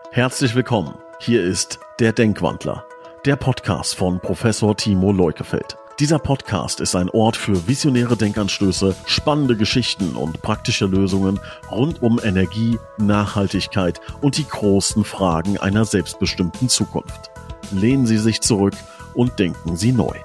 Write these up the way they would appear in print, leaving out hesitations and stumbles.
Herzlich willkommen. Hier ist der Denkwandler, der Podcast von Professor Timo Leukefeld. Dieser Podcast ist ein Ort für visionäre Denkanstöße, spannende Geschichten und praktische Lösungen rund um Energie, Nachhaltigkeit und die großen Fragen einer selbstbestimmten Zukunft. Lehnen Sie sich zurück und denken Sie neu.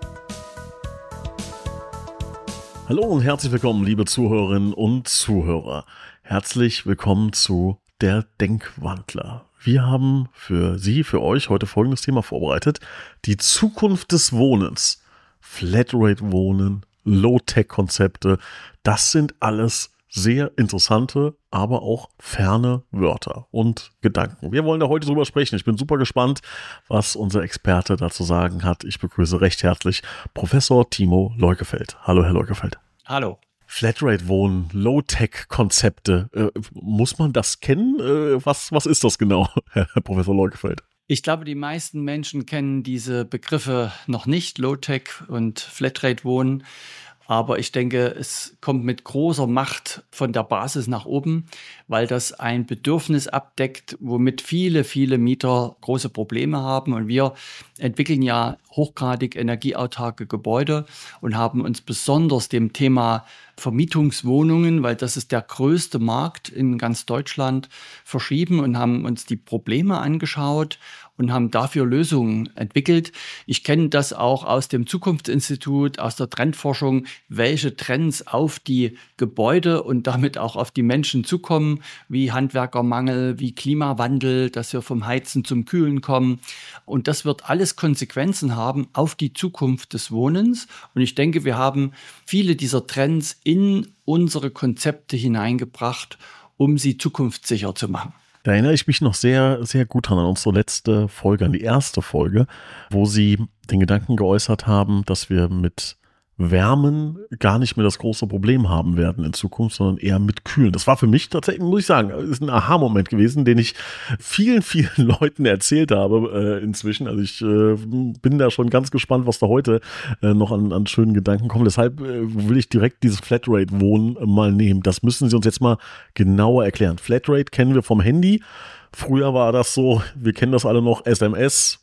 Hallo und herzlich willkommen, liebe Zuhörerinnen und Zuhörer. Herzlich willkommen zu der Denkwandler. Wir haben für Sie, für euch heute folgendes Thema vorbereitet: die Zukunft des Wohnens. Flatrate-Wohnen, Low-Tech-Konzepte, das sind alles sehr interessante, aber auch ferne Wörter und Gedanken. Wir wollen da heute drüber sprechen. Ich bin super gespannt, was unser Experte dazu sagen hat. Ich begrüße recht herzlich Professor Timo Leukefeld. Hallo, Herr Leukefeld. Hallo. Flatrate-Wohnen, Low-Tech-Konzepte, muss man das kennen? Was ist das genau, Herr Professor Leukefeld? Ich glaube, die meisten Menschen kennen diese Begriffe noch nicht, Low-Tech und Flatrate-Wohnen. Aber ich denke, es kommt mit großer Macht von der Basis nach oben, weil das ein Bedürfnis abdeckt, womit viele Mieter große Probleme haben. Und wir entwickeln ja hochgradig energieautarke Gebäude und haben uns besonders dem Thema Vermietungswohnungen, weil das ist der größte Markt in ganz Deutschland, verschrieben und haben uns die Probleme angeschaut und haben dafür Lösungen entwickelt. Ich kenne das auch aus dem Zukunftsinstitut, aus der Trendforschung, welche Trends auf die Gebäude und damit auch auf die Menschen zukommen, wie Handwerkermangel, wie Klimawandel, dass wir vom Heizen zum Kühlen kommen. Und das wird alles Konsequenzen haben auf die Zukunft des Wohnens. Und ich denke, wir haben viele dieser Trends in unsere Konzepte hineingebracht, um sie zukunftssicher zu machen. Da erinnere ich mich noch sehr, sehr gut dran an unsere letzte Folge, an die erste Folge, wo Sie den Gedanken geäußert haben, dass wir mit Wärmen gar nicht mehr das große Problem haben werden in Zukunft, sondern eher mit Kühlen. Das war für mich tatsächlich, muss ich sagen, ist ein Aha-Moment gewesen, den ich vielen Leuten erzählt habe inzwischen. Also ich bin da schon ganz gespannt, was da heute noch an schönen Gedanken kommt. Deshalb will ich direkt dieses Flatrate-Wohnen mal nehmen. Das müssen Sie uns jetzt mal genauer erklären. Flatrate kennen wir vom Handy. Früher war das so, wir kennen das alle noch, SMS,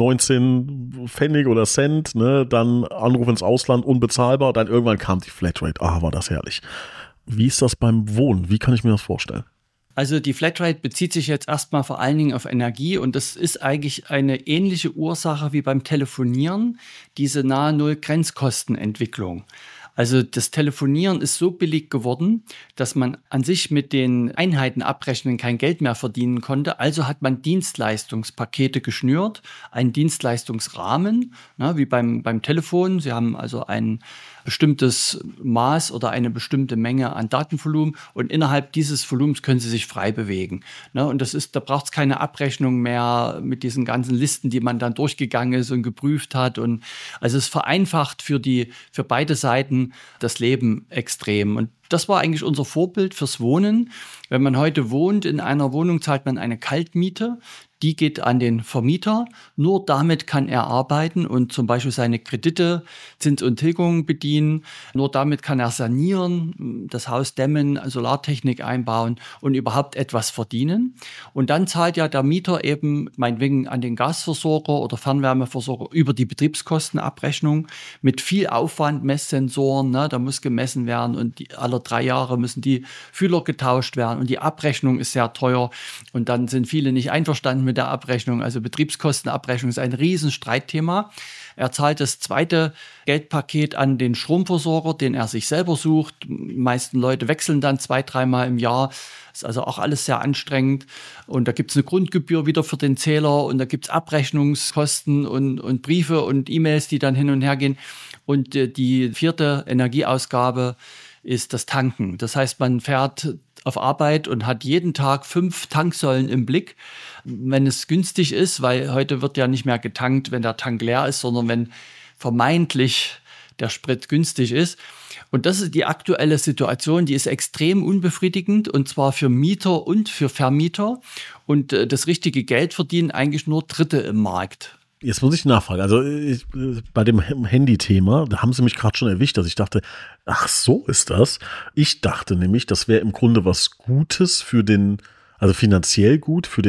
19 Pfennig oder Cent, ne, dann Anruf ins Ausland, unbezahlbar, dann irgendwann kam die Flatrate. War das herrlich. Wie ist das beim Wohnen? Wie kann ich mir das vorstellen? Also die Flatrate bezieht sich jetzt erstmal vor allen Dingen auf Energie und das ist eigentlich eine ähnliche Ursache wie beim Telefonieren, diese nahe Null Grenzkostenentwicklung. Also das Telefonieren ist so billig geworden, dass man an sich mit den Einheiten abrechnen kein Geld mehr verdienen konnte. Also hat man Dienstleistungspakete geschnürt, einen Dienstleistungsrahmen, wie beim Telefon. Sie haben also ein bestimmtes Maß oder eine bestimmte Menge an Datenvolumen und innerhalb dieses Volumens können Sie sich frei bewegen. Und da braucht es keine Abrechnung mehr mit diesen ganzen Listen, die man dann durchgegangen ist und geprüft hat. Und also es vereinfacht für beide Seiten das Leben extrem. Und das war eigentlich unser Vorbild fürs Wohnen. Wenn man heute wohnt, in einer Wohnung zahlt man eine Kaltmiete. Die geht an den Vermieter. Nur damit kann er arbeiten und zum Beispiel seine Kredite, Zins und Tilgung bedienen. Nur damit kann er sanieren, das Haus dämmen, Solartechnik einbauen und überhaupt etwas verdienen. Und dann zahlt ja der Mieter eben meinetwegen an den Gasversorger oder Fernwärmeversorger über die Betriebskostenabrechnung mit viel Aufwand, Messsensoren, da muss gemessen werden und alle 3 Jahre müssen die Fühler getauscht werden und die Abrechnung ist sehr teuer und dann sind viele nicht einverstanden mit der Abrechnung. Also Betriebskostenabrechnung ist ein Riesenstreitthema. Er zahlt das zweite Geldpaket an den Stromversorger, den er sich selber sucht. Die meisten Leute wechseln dann 2-3 Mal im Jahr. Das ist also auch alles sehr anstrengend. Und da gibt es eine Grundgebühr wieder für den Zähler und da gibt es Abrechnungskosten und Briefe und E-Mails, die dann hin und her gehen. Und die 4. Energieausgabe ist das Tanken. Das heißt, man fährt auf Arbeit und hat jeden Tag 5 Tanksäulen im Blick, wenn es günstig ist, weil heute wird ja nicht mehr getankt, wenn der Tank leer ist, sondern wenn vermeintlich der Sprit günstig ist. Und das ist die aktuelle Situation, die ist extrem unbefriedigend und zwar für Mieter und für Vermieter. Und das richtige Geld verdienen eigentlich nur Dritte im Markt. Jetzt muss ich nachfragen, also bei dem Handy-Thema, da haben Sie mich gerade schon erwischt, dass ich dachte, ach so ist das. Ich dachte nämlich, das wäre im Grunde was Gutes für den, also finanziell gut für den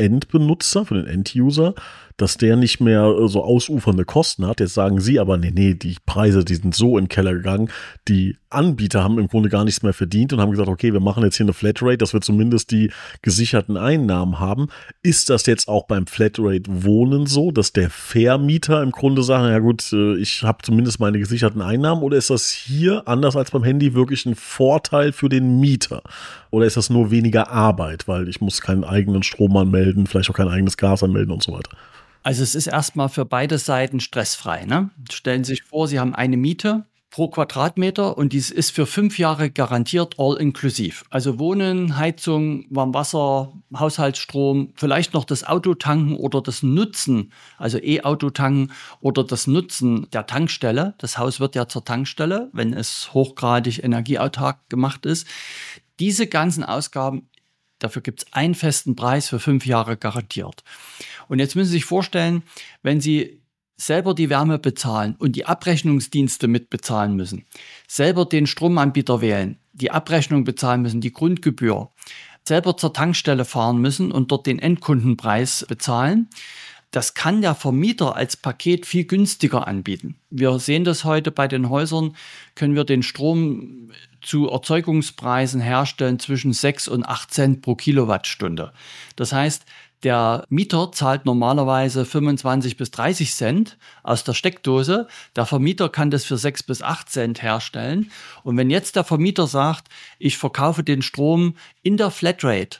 Endbenutzer, für den Enduser, dass der nicht mehr so ausufernde Kosten hat. Jetzt sagen sie aber, nee, die Preise, die sind so in den Keller gegangen. Die Anbieter haben im Grunde gar nichts mehr verdient und haben gesagt, okay, wir machen jetzt hier eine Flatrate, dass wir zumindest die gesicherten Einnahmen haben. Ist das jetzt auch beim Flatrate-Wohnen so, dass der Vermieter im Grunde sagt, ja gut, ich habe zumindest meine gesicherten Einnahmen, oder ist das hier, anders als beim Handy, wirklich ein Vorteil für den Mieter? Oder ist das nur weniger Arbeit, weil ich muss keinen eigenen Strom anmelden, vielleicht auch kein eigenes Gas anmelden und so weiter? Also es ist erstmal für beide Seiten stressfrei. Ne? Stellen Sie sich vor, Sie haben eine Miete pro Quadratmeter und dies ist für 5 Jahre garantiert all inklusiv. Also Wohnen, Heizung, Warmwasser, Haushaltsstrom, vielleicht noch das Autotanken oder das Nutzen, also E-Auto-Tanken oder das Nutzen der Tankstelle. Das Haus wird ja zur Tankstelle, wenn es hochgradig energieautark gemacht ist. Diese ganzen Ausgaben, dafür gibt es einen festen Preis für 5 Jahre garantiert. Und jetzt müssen Sie sich vorstellen, wenn Sie selber die Wärme bezahlen und die Abrechnungsdienste mitbezahlen müssen, selber den Stromanbieter wählen, die Abrechnung bezahlen müssen, die Grundgebühr, selber zur Tankstelle fahren müssen und dort den Endkundenpreis bezahlen, das kann der Vermieter als Paket viel günstiger anbieten. Wir sehen das heute bei den Häusern, können wir den Strom zu Erzeugungspreisen herstellen zwischen 6 und 8 Cent pro Kilowattstunde. Das heißt, der Mieter zahlt normalerweise 25 bis 30 Cent aus der Steckdose. Der Vermieter kann das für 6 bis 8 Cent herstellen. Und wenn jetzt der Vermieter sagt, ich verkaufe den Strom in der Flatrate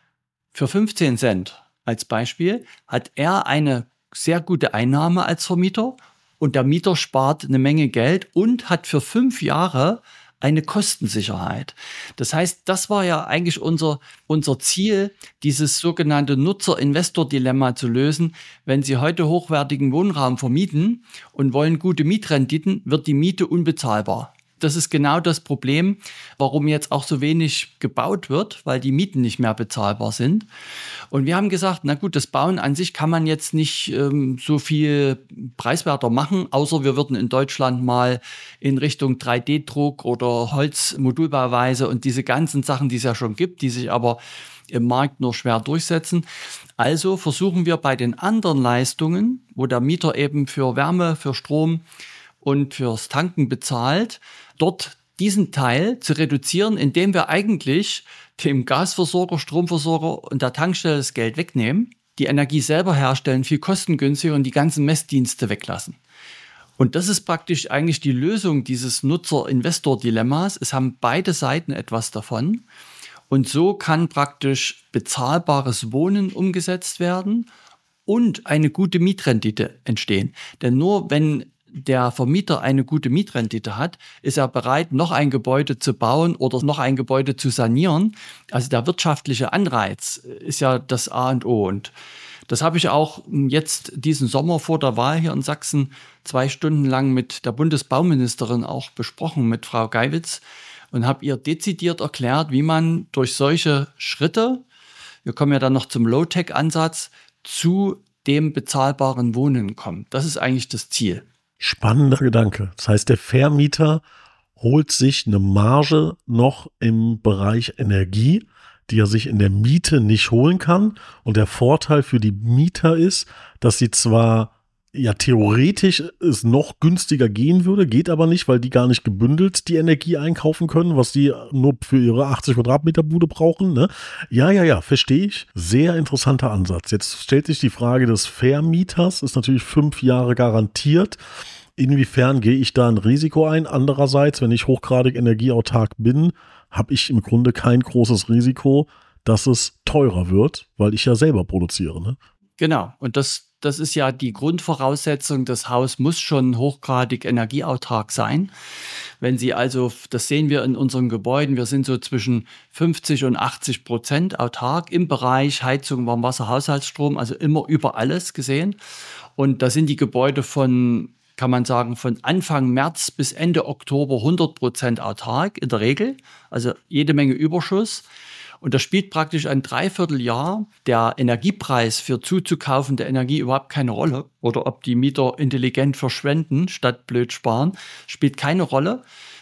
für 15 Cent als Beispiel, hat er eine sehr gute Einnahme als Vermieter und der Mieter spart eine Menge Geld und hat für 5 Jahre eine Kostensicherheit. Das heißt, das war ja eigentlich unser Ziel, dieses sogenannte Nutzer-Investor-Dilemma zu lösen. Wenn Sie heute hochwertigen Wohnraum vermieten und wollen gute Mietrenditen, wird die Miete unbezahlbar. Das ist genau das Problem, warum jetzt auch so wenig gebaut wird, weil die Mieten nicht mehr bezahlbar sind. Und wir haben gesagt, na gut, das Bauen an sich kann man jetzt nicht so viel preiswerter machen, außer wir würden in Deutschland mal in Richtung 3D-Druck oder Holzmodulbauweise und diese ganzen Sachen, die es ja schon gibt, die sich aber im Markt nur schwer durchsetzen. Also versuchen wir bei den anderen Leistungen, wo der Mieter eben für Wärme, für Strom und fürs Tanken bezahlt, dort diesen Teil zu reduzieren, indem wir eigentlich dem Gasversorger, Stromversorger und der Tankstelle das Geld wegnehmen, die Energie selber herstellen, viel kostengünstiger und die ganzen Messdienste weglassen. Und das ist praktisch eigentlich die Lösung dieses Nutzer-Investor-Dilemmas. Es haben beide Seiten etwas davon. Und so kann praktisch bezahlbares Wohnen umgesetzt werden und eine gute Mietrendite entstehen. Denn nur wenn der Vermieter eine gute Mietrendite hat, ist er bereit, noch ein Gebäude zu bauen oder noch ein Gebäude zu sanieren. Also der wirtschaftliche Anreiz ist ja das A und O. Und das habe ich auch jetzt diesen Sommer vor der Wahl hier in Sachsen 2 Stunden lang mit der Bundesbauministerin auch besprochen, mit Frau Geiwitz, und habe ihr dezidiert erklärt, wie man durch solche Schritte, wir kommen ja dann noch zum Low-Tech-Ansatz, zu dem bezahlbaren Wohnen kommt. Das ist eigentlich das Ziel. Spannender Gedanke. Das heißt, der Vermieter holt sich eine Marge noch im Bereich Energie, die er sich in der Miete nicht holen kann. Und der Vorteil für die Mieter ist, dass sie zwar ja theoretisch es noch günstiger gehen würde, geht aber nicht, weil die gar nicht gebündelt die Energie einkaufen können, was die nur für ihre 80 Quadratmeter Bude brauchen. Ne? Ja, verstehe ich. Sehr interessanter Ansatz. Jetzt stellt sich die Frage des Vermieters, ist natürlich 5 Jahre garantiert. Inwiefern gehe ich da ein Risiko ein? Andererseits, wenn ich hochgradig energieautark bin, habe ich im Grunde kein großes Risiko, dass es teurer wird, weil ich ja selber produziere. Ne? Genau. Und das ist ja die Grundvoraussetzung. Das Haus muss schon hochgradig energieautark sein. Wenn Sie also, das sehen wir in unseren Gebäuden, wir sind so zwischen 50% und 80% autark im Bereich Heizung, Warmwasser, Haushaltsstrom, also immer über alles gesehen. Und da sind die Gebäude kann man sagen, von Anfang März bis Ende Oktober 100% autark in der Regel, also jede Menge Überschuss. Und da spielt praktisch ein Dreivierteljahr der Energiepreis für zuzukaufende Energie überhaupt keine Rolle. Oder ob die Mieter intelligent verschwenden statt blöd sparen, spielt keine Rolle,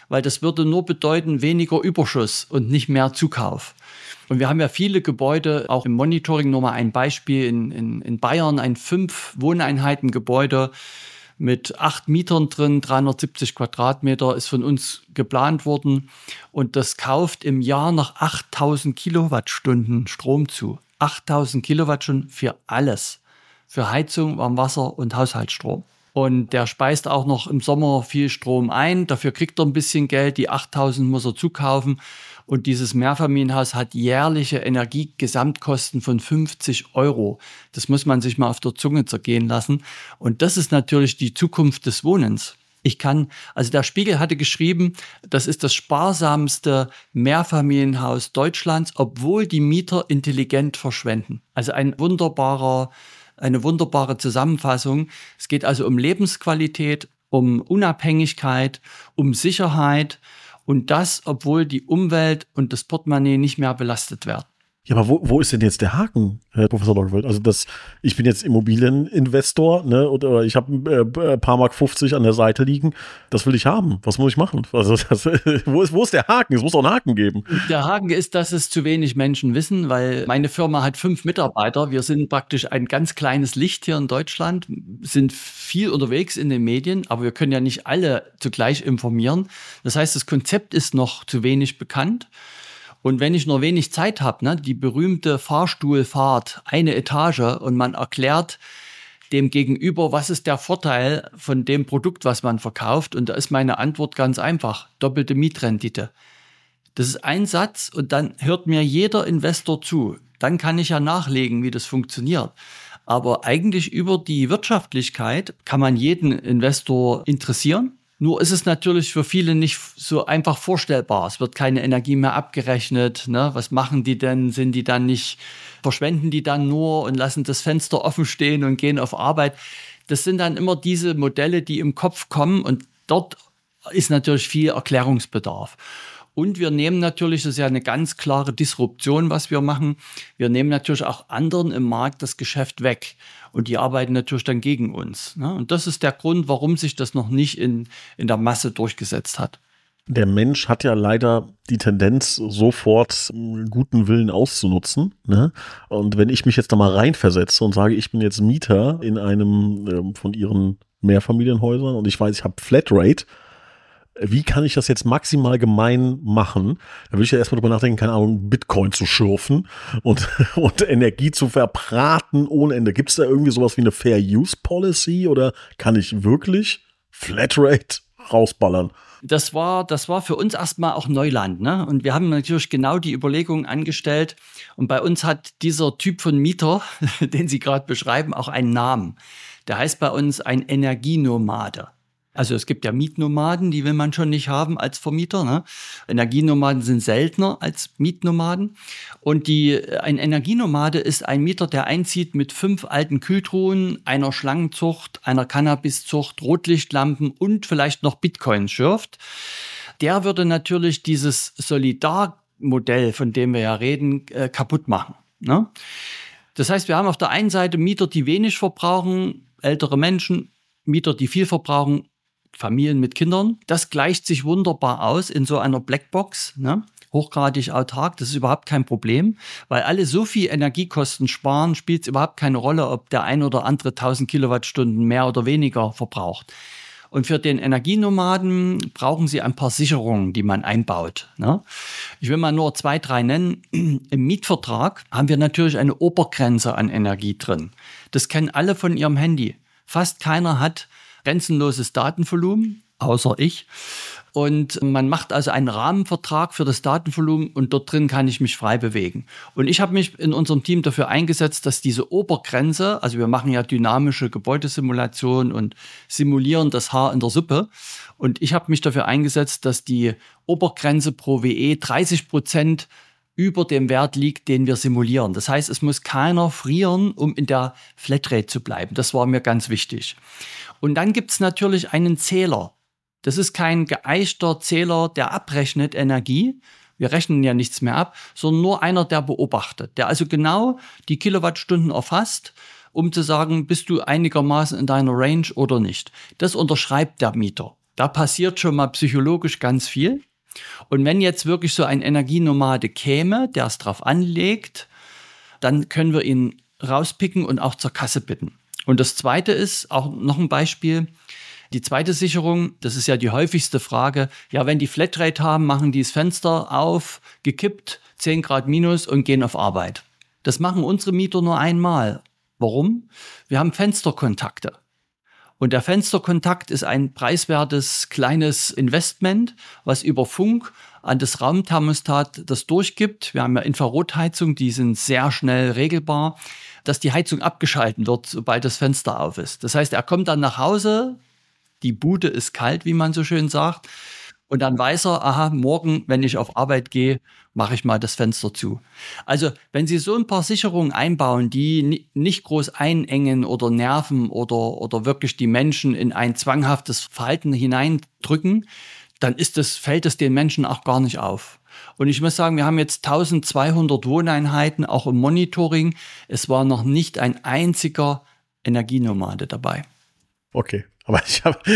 weil das würde nur bedeuten weniger Überschuss und nicht mehr Zukauf. Und wir haben ja viele Gebäude, auch im Monitoring, nur mal ein Beispiel, in Bayern ein 5-Wohneinheiten-Gebäude mit 8 Mietern drin, 370 Quadratmeter, ist von uns geplant worden. Und das kauft im Jahr noch 8000 Kilowattstunden Strom zu. 8000 Kilowattstunden für alles. Für Heizung, Warmwasser und Haushaltsstrom. Und der speist auch noch im Sommer viel Strom ein. Dafür kriegt er ein bisschen Geld. Die 8000 muss er zukaufen. Und dieses Mehrfamilienhaus hat jährliche Energiegesamtkosten von 50 €. Das muss man sich mal auf der Zunge zergehen lassen. Und das ist natürlich die Zukunft des Wohnens. Also der Spiegel hatte geschrieben, das ist das sparsamste Mehrfamilienhaus Deutschlands, obwohl die Mieter intelligent verschwenden. Also eine wunderbare Zusammenfassung. Es geht also um Lebensqualität, um Unabhängigkeit, um Sicherheit. Und das, obwohl die Umwelt und das Portemonnaie nicht mehr belastet werden. Ja, aber wo ist denn jetzt der Haken, Herr Professor Lockwold? Also ich bin jetzt Immobilieninvestor, ne, oder ich habe ein paar Mark 50 an der Seite liegen. Das will ich haben. Was muss ich machen? Also wo ist der Haken? Es muss auch einen Haken geben. Der Haken ist, dass es zu wenig Menschen wissen, weil meine Firma hat 5 Mitarbeiter. Wir sind praktisch ein ganz kleines Licht hier in Deutschland, sind viel unterwegs in den Medien, aber wir können ja nicht alle zugleich informieren. Das heißt, das Konzept ist noch zu wenig bekannt. Und wenn ich nur wenig Zeit habe, ne, die berühmte Fahrstuhlfahrt, eine Etage, und man erklärt dem Gegenüber, was ist der Vorteil von dem Produkt, was man verkauft. Und da ist meine Antwort ganz einfach: doppelte Mietrendite. Das ist ein Satz und dann hört mir jeder Investor zu. Dann kann ich ja nachlegen, wie das funktioniert. Aber eigentlich über die Wirtschaftlichkeit kann man jeden Investor interessieren. Nur ist es natürlich für viele nicht so einfach vorstellbar. Es wird keine Energie mehr abgerechnet. Ne? Was machen die denn? Verschwenden die dann nur und lassen das Fenster offen stehen und gehen auf Arbeit? Das sind dann immer diese Modelle, die im Kopf kommen, und dort ist natürlich viel Erklärungsbedarf. Und wir nehmen natürlich, das ist ja eine ganz klare Disruption, was wir machen, wir nehmen natürlich auch anderen im Markt das Geschäft weg. Und die arbeiten natürlich dann gegen uns. Ne? Und das ist der Grund, warum sich das noch nicht in der Masse durchgesetzt hat. Der Mensch hat ja leider die Tendenz, sofort guten Willen auszunutzen. Ne? Und wenn ich mich jetzt da mal reinversetze und sage, ich bin jetzt Mieter in einem von Ihren Mehrfamilienhäusern und ich weiß, ich habe Flatrate, wie kann ich das jetzt maximal gemein machen? Da würde ich ja erstmal drüber nachdenken, keine Ahnung, Bitcoin zu schürfen und Energie zu verbraten ohne Ende. Gibt es da irgendwie sowas wie eine Fair-Use-Policy oder kann ich wirklich Flatrate rausballern? Das war für uns erstmal auch Neuland, ne? Und wir haben natürlich genau die Überlegungen angestellt. Und bei uns hat dieser Typ von Mieter, den Sie gerade beschreiben, auch einen Namen. Der heißt bei uns ein Energienomade. Also es gibt ja Mietnomaden, die will man schon nicht haben als Vermieter. Ne? Energienomaden sind seltener als Mietnomaden. Und ein Energienomade ist ein Mieter, der einzieht mit 5 alten Kühltruhen, einer Schlangenzucht, einer Cannabiszucht, Rotlichtlampen und vielleicht noch Bitcoin schürft. Der würde natürlich dieses Solidarmodell, von dem wir ja reden, kaputt machen. Ne? Das heißt, wir haben auf der einen Seite Mieter, die wenig verbrauchen, ältere Menschen, Mieter, die viel verbrauchen, Familien mit Kindern. Das gleicht sich wunderbar aus in so einer Blackbox, ne? Hochgradig autark. Das ist überhaupt kein Problem, weil alle so viel Energiekosten sparen, spielt es überhaupt keine Rolle, ob der ein oder andere 1000 Kilowattstunden mehr oder weniger verbraucht. Und für den Energienomaden brauchen sie ein paar Sicherungen, die man einbaut. Ne? Ich will mal nur 2, 3 nennen. Im Mietvertrag haben wir natürlich eine Obergrenze an Energie drin. Das kennen alle von ihrem Handy. Fast keiner hat grenzenloses Datenvolumen, außer ich. Und man macht also einen Rahmenvertrag für das Datenvolumen und dort drin kann ich mich frei bewegen. Und ich habe mich in unserem Team dafür eingesetzt, dass diese Obergrenze, also wir machen ja dynamische Gebäudesimulation und simulieren das Haar in der Suppe. Und ich habe mich dafür eingesetzt, dass die Obergrenze pro WE 30% über dem Wert liegt, den wir simulieren. Das heißt, es muss keiner frieren, um in der Flatrate zu bleiben. Das war mir ganz wichtig. Und dann gibt es natürlich einen Zähler. Das ist kein geeichter Zähler, der abrechnet Energie. Wir rechnen ja nichts mehr ab, sondern nur einer, der beobachtet. Der also genau die Kilowattstunden erfasst, um zu sagen, bist du einigermaßen in deiner Range oder nicht. Das unterschreibt der Mieter. Da passiert schon mal psychologisch ganz viel. Und wenn jetzt wirklich so ein Energienomade käme, der es drauf anlegt, dann können wir ihn rauspicken und auch zur Kasse bitten. Und das Zweite ist auch noch ein Beispiel. Die zweite Sicherung, das ist ja die häufigste Frage, ja, wenn die Flatrate haben, machen die das Fenster auf, gekippt, 10 Grad minus und gehen auf Arbeit. Das machen unsere Mieter nur einmal. Warum? Wir haben Fensterkontakte. Und der Fensterkontakt ist ein preiswertes kleines Investment, was über Funk an das Raumthermostat das durchgibt. Wir haben ja Infrarotheizung, die sind sehr schnell regelbar, dass die Heizung abgeschalten wird, sobald das Fenster auf ist. Das heißt, er kommt dann nach Hause, die Bude ist kalt, wie man so schön sagt, und dann weiß er, aha, morgen, wenn ich auf Arbeit gehe, mache ich mal das Fenster zu. Also, wenn Sie so ein paar Sicherungen einbauen, die nicht groß einengen oder nerven oder wirklich die Menschen in ein zwanghaftes Verhalten hineindrücken, dann fällt es den Menschen auch gar nicht auf. Und ich muss sagen, wir haben jetzt 1200 Wohneinheiten, auch im Monitoring. Es war noch nicht ein einziger Energienomade dabei. Okay. Aber ich habe,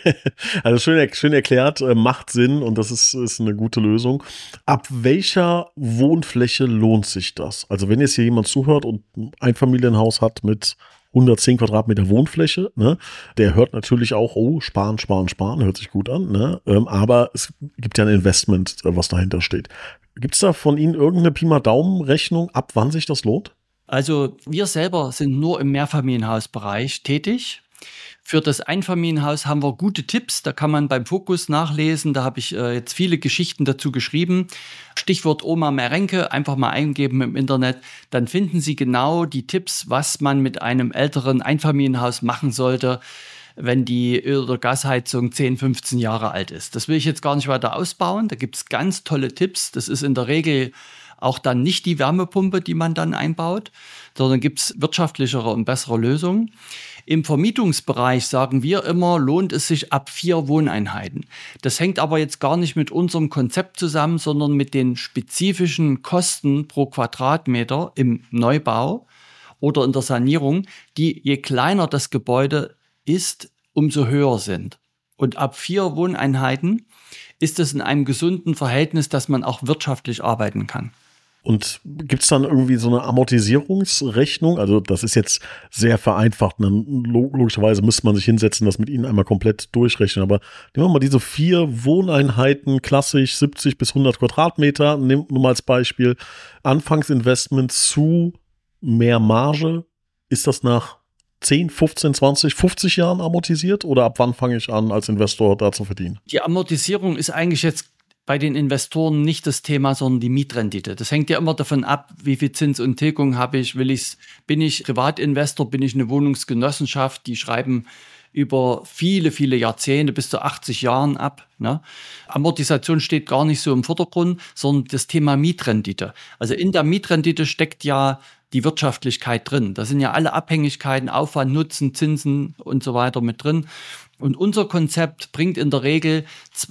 also schön erklärt, macht Sinn und das ist eine gute Lösung. Ab welcher Wohnfläche lohnt sich das? Also wenn jetzt hier jemand zuhört und ein Einfamilienhaus hat mit 110 Quadratmeter Wohnfläche, ne, der hört natürlich auch, oh, sparen, hört sich gut an, ne, aber es gibt ja ein Investment, was dahinter steht. Gibt es da von Ihnen irgendeine Pi mal Daumen-Rechnung, ab wann sich das lohnt? Also wir selber sind nur im Mehrfamilienhausbereich tätig. Für das Einfamilienhaus haben wir gute Tipps, da kann man beim Fokus nachlesen, da habe ich jetzt viele Geschichten dazu geschrieben. Stichwort Oma Merenke, einfach mal eingeben im Internet, dann finden Sie genau die Tipps, was man mit einem älteren Einfamilienhaus machen sollte, wenn die Öl- oder Gasheizung 10, 15 Jahre alt ist. Das will ich jetzt gar nicht weiter ausbauen, da gibt es ganz tolle Tipps, das ist in der Regel auch dann nicht die Wärmepumpe, die man dann einbaut, sondern gibt es wirtschaftlichere und bessere Lösungen. Im Vermietungsbereich sagen wir immer, lohnt es sich ab 4 Wohneinheiten. Das hängt aber jetzt gar nicht mit unserem Konzept zusammen, sondern mit den spezifischen Kosten pro Quadratmeter im Neubau oder in der Sanierung, die je kleiner das Gebäude ist, umso höher sind. Und ab 4 Wohneinheiten ist es in einem gesunden Verhältnis, dass man auch wirtschaftlich arbeiten kann. Und gibt es dann irgendwie so eine Amortisierungsrechnung? Also das ist jetzt sehr vereinfacht. Logischerweise müsste man sich hinsetzen, das mit Ihnen einmal komplett durchrechnen. Aber nehmen wir mal diese 4 Wohneinheiten, klassisch 70 bis 100 Quadratmeter, nehmen wir mal als Beispiel. Anfangsinvestment zu mehr Marge. Ist das nach 10, 15, 20, 50 Jahren amortisiert? Oder ab wann fange ich an, als Investor da zu verdienen? Die Amortisierung ist eigentlich jetzt bei den Investoren nicht das Thema, sondern die Mietrendite. Das hängt ja immer davon ab, wie viel Zins und Tilgung habe ich, bin ich Privatinvestor, bin ich eine Wohnungsgenossenschaft, die schreiben über viele, viele Jahrzehnte bis zu 80 Jahren ab. Ne? Amortisation steht gar nicht so im Vordergrund, sondern das Thema Mietrendite. Also in der Mietrendite steckt ja die Wirtschaftlichkeit drin. Da sind ja alle Abhängigkeiten, Aufwand, Nutzen, Zinsen und so weiter mit drin. Und unser Konzept bringt in der Regel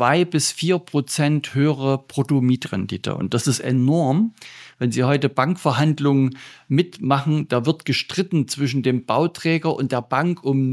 2-4% höhere Bruttomietrendite. Und das ist enorm. Wenn Sie heute Bankverhandlungen mitmachen, da wird gestritten zwischen dem Bauträger und der Bank um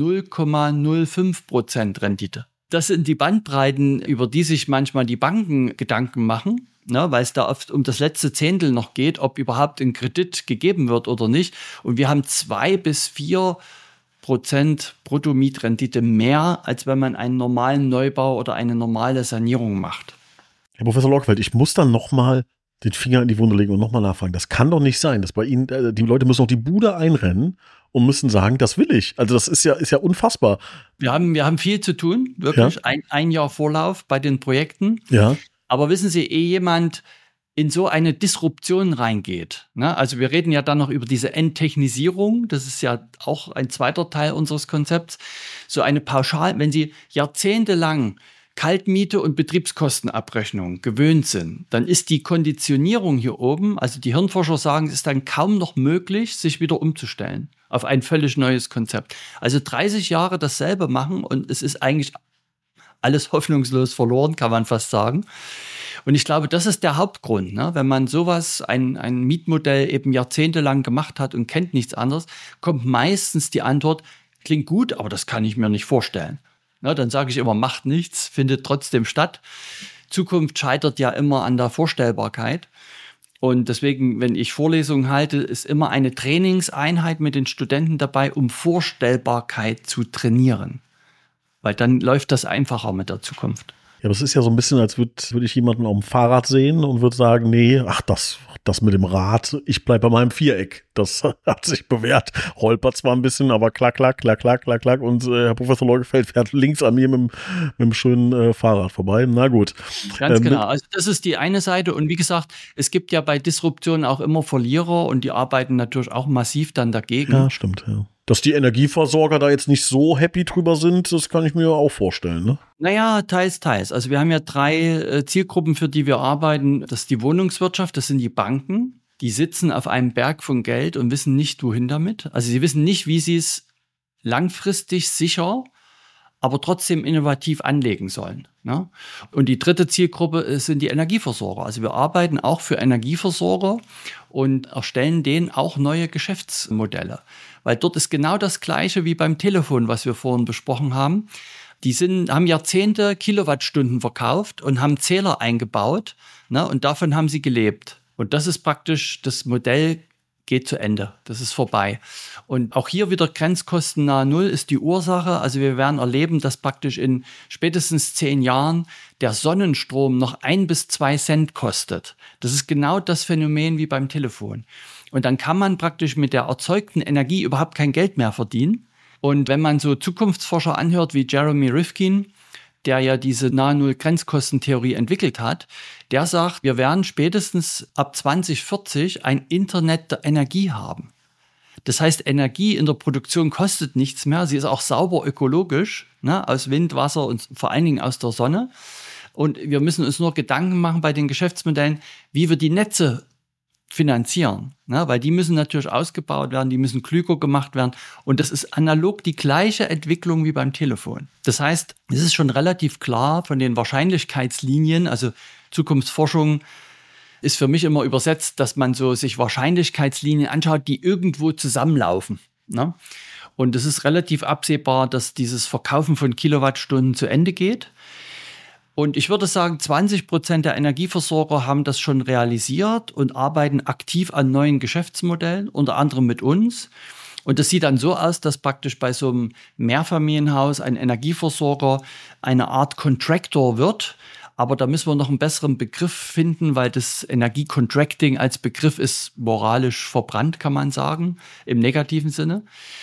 0,05% Rendite. Das sind die Bandbreiten, über die sich manchmal die Banken Gedanken machen, ne, weil es da oft um das letzte Zehntel noch geht, ob überhaupt ein Kredit gegeben wird oder nicht. Und wir haben 2-4% Bruttomietrendite mehr, als wenn man einen normalen Neubau oder eine normale Sanierung macht. Herr Professor Lorgfeld, ich muss dann nochmal den Finger in die Wunde legen und nochmal nachfragen. Das kann doch nicht sein, dass bei Ihnen, die Leute müssen noch die Bude einrennen und müssen sagen, das will ich. Also das ist ja unfassbar. Wir haben viel zu tun, wirklich. Ja. Ein Jahr Vorlauf bei den Projekten. Ja. Aber wissen Sie, ehe jemand in so eine Disruption reingeht, ne? Also wir reden ja dann noch über diese Enttechnisierung, das ist ja auch ein zweiter Teil unseres Konzepts, so eine Pauschal, wenn Sie jahrzehntelang Kaltmiete und Betriebskostenabrechnung gewöhnt sind, dann ist die Konditionierung hier oben, also die Hirnforscher sagen, es ist dann kaum noch möglich, sich wieder umzustellen auf ein völlig neues Konzept. Also 30 Jahre dasselbe machen und es ist eigentlich alles hoffnungslos verloren, kann man fast sagen. Und ich glaube, das ist der Hauptgrund, ne? Wenn man sowas, ein Mietmodell eben jahrzehntelang gemacht hat und kennt nichts anderes, kommt meistens die Antwort, klingt gut, aber das kann ich mir nicht vorstellen. Na, dann sage ich immer, macht nichts, findet trotzdem statt. Zukunft scheitert ja immer an der Vorstellbarkeit. Und deswegen, wenn ich Vorlesungen halte, ist immer eine Trainingseinheit mit den Studenten dabei, um Vorstellbarkeit zu trainieren. Weil dann läuft das einfacher mit der Zukunft. Ja, das ist ja so ein bisschen, als würd ich jemanden auf dem Fahrrad sehen und würde sagen, nee, ach, das mit dem Rad, ich bleibe bei meinem Viereck. Das hat sich bewährt. Holpert zwar ein bisschen, aber klack, klack, klack, klack, klack, klack. Und Herr Professor Leugefeld fährt links an mir mit dem schönen Fahrrad vorbei. Na gut. Ganz genau. Also das ist die eine Seite. Und wie gesagt, es gibt ja bei Disruptionen auch immer Verlierer und die arbeiten natürlich auch massiv dann dagegen. Ja, stimmt, ja. Dass die Energieversorger da jetzt nicht so happy drüber sind, das kann ich mir auch vorstellen, ne? Naja, teils, teils. Also wir haben ja 3 Zielgruppen, für die wir arbeiten. Das ist die Wohnungswirtschaft, das sind die Banken. Die sitzen auf einem Berg von Geld und wissen nicht, wohin damit. Also sie wissen nicht, wie sie es langfristig sicher, aber trotzdem innovativ anlegen sollen. Ne? Und die 3. Zielgruppe sind die Energieversorger. Also wir arbeiten auch für Energieversorger und erstellen denen auch neue Geschäftsmodelle. Weil dort ist genau das Gleiche wie beim Telefon, was wir vorhin besprochen haben. Die haben Jahrzehnte Kilowattstunden verkauft und haben Zähler eingebaut, ne? Und davon haben sie gelebt. Und das ist praktisch, das Modell geht zu Ende. Das ist vorbei. Und auch hier wieder Grenzkosten nahe Null ist die Ursache. Also wir werden erleben, dass praktisch in spätestens 10 Jahren der Sonnenstrom noch 1 bis 2 Cent kostet. Das ist genau das Phänomen wie beim Telefon. Und dann kann man praktisch mit der erzeugten Energie überhaupt kein Geld mehr verdienen. Und wenn man so Zukunftsforscher anhört wie Jeremy Rifkin, der ja diese Nahe-Null-Grenzkostentheorie entwickelt hat, der sagt, wir werden spätestens ab 2040 ein Internet der Energie haben. Das heißt, Energie in der Produktion kostet nichts mehr. Sie ist auch sauber ökologisch, ne, aus Wind, Wasser und vor allen Dingen aus der Sonne. Und wir müssen uns nur Gedanken machen bei den Geschäftsmodellen, wie wir die Netze finanzieren, ne? Weil die müssen natürlich ausgebaut werden, die müssen klüger gemacht werden und das ist analog die gleiche Entwicklung wie beim Telefon. Das heißt, es ist schon relativ klar von den Wahrscheinlichkeitslinien, also Zukunftsforschung ist für mich immer übersetzt, dass man so sich Wahrscheinlichkeitslinien anschaut, die irgendwo zusammenlaufen, ne? Und es ist relativ absehbar, dass dieses Verkaufen von Kilowattstunden zu Ende geht. Und ich würde sagen, 20% der Energieversorger haben das schon realisiert und arbeiten aktiv an neuen Geschäftsmodellen, unter anderem mit uns. Und das sieht dann so aus, dass praktisch bei so einem Mehrfamilienhaus ein Energieversorger eine Art Contractor wird. Aber da müssen wir noch einen besseren Begriff finden, weil das Energiecontracting als Begriff ist moralisch verbrannt, kann man sagen, im negativen Sinne.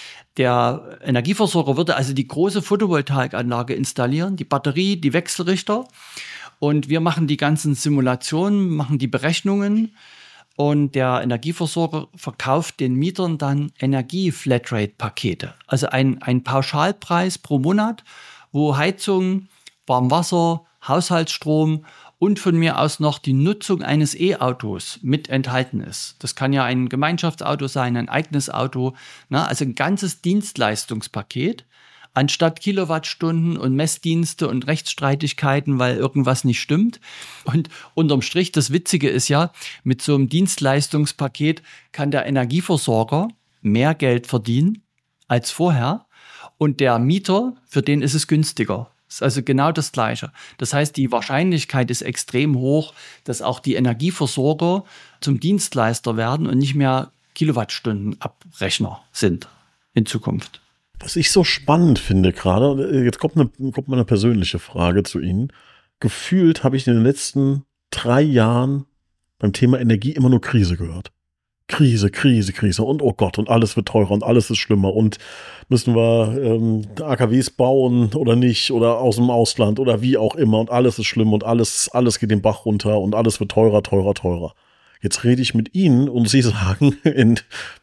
Der Energieversorger würde also die große Photovoltaikanlage installieren, die Batterie, die Wechselrichter. Und wir machen die ganzen Simulationen, machen die Berechnungen. Und der Energieversorger verkauft den Mietern dann Energie-Flatrate-Pakete. Also ein Pauschalpreis pro Monat, wo Heizung, Warmwasser, Haushaltsstrom und von mir aus noch die Nutzung eines E-Autos mit enthalten ist. Das kann ja ein Gemeinschaftsauto sein, ein eigenes Auto, ne? Also ein ganzes Dienstleistungspaket, anstatt Kilowattstunden und Messdienste und Rechtsstreitigkeiten, weil irgendwas nicht stimmt. Und unterm Strich, das Witzige ist ja, mit so einem Dienstleistungspaket kann der Energieversorger mehr Geld verdienen als vorher und der Mieter, für den ist es günstiger. Das ist also genau das Gleiche. Das heißt, die Wahrscheinlichkeit ist extrem hoch, dass auch die Energieversorger zum Dienstleister werden und nicht mehr Kilowattstundenabrechner sind in Zukunft. Was ich so spannend finde gerade, jetzt kommt mal eine persönliche Frage zu Ihnen. Gefühlt habe ich in den letzten 3 Jahren beim Thema Energie immer nur Krise gehört. Krise und oh Gott, und alles wird teurer und alles ist schlimmer und müssen wir AKWs bauen oder nicht oder aus dem Ausland oder wie auch immer und alles ist schlimm und alles geht den Bach runter und alles wird teurer. Jetzt rede ich mit Ihnen und Sie sagen, in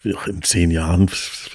10 Jahren,